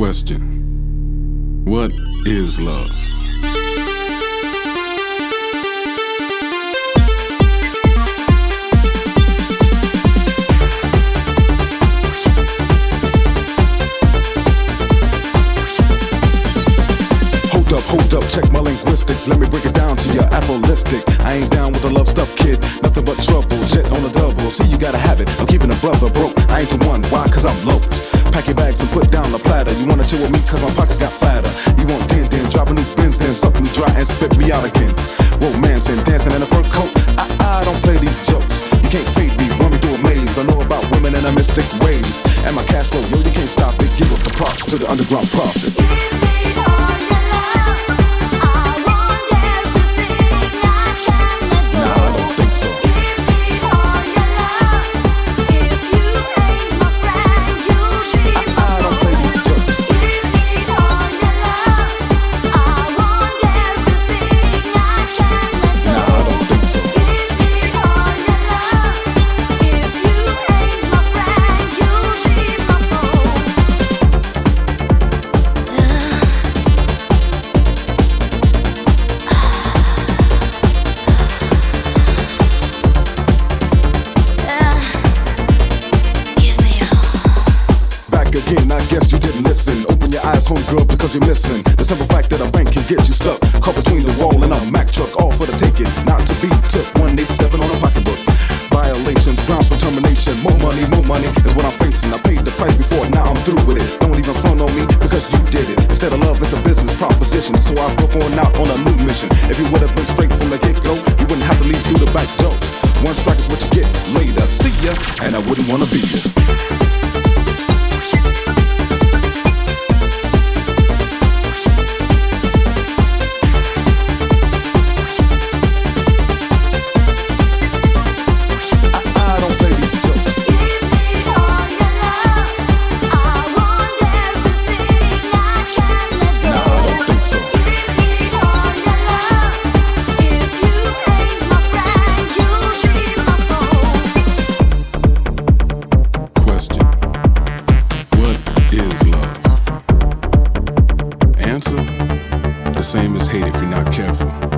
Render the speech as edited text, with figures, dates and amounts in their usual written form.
Question: what is love? Hold up, check my linguistics. Let me break it down to you, Afrolistic. I ain't down with the love stuff, kid. Nothing but trouble, shit on the double. See, you gotta have it. I'm keeping a brother broke. I ain't the one, why? Cause I'm low. Pack your bags and put down the platter. You wanna chill with me cause my pockets got fatter. You want din, drop a new Benz, then suck me dry and spit me out again. Romancing, dancing in a fur coat. I don't play these jokes. You can't fade me, run me through a maze. I know about women and their mystic ways. And my cash flow, yo, you can't stop it. Give up the props to the underground prophet. I guess you didn't listen. Open your eyes, homegirl, because you're missing the simple fact that a bank can get you stuck, caught between the wall and a Mack truck, all for the taking, not to be took. 187 on a pocketbook. Violations, grounds for termination. More money is what I'm facing. I paid the price before, now I'm through with it. Don't even front on me because you did it. Instead of love, it's a business proposition. So I broke on out on a new mission. If you would have been straight from the get-go, you wouldn't have to leave through the back door. One strike is what you get. Later, see ya, and I wouldn't wanna be ya. The same as hate if you're not careful.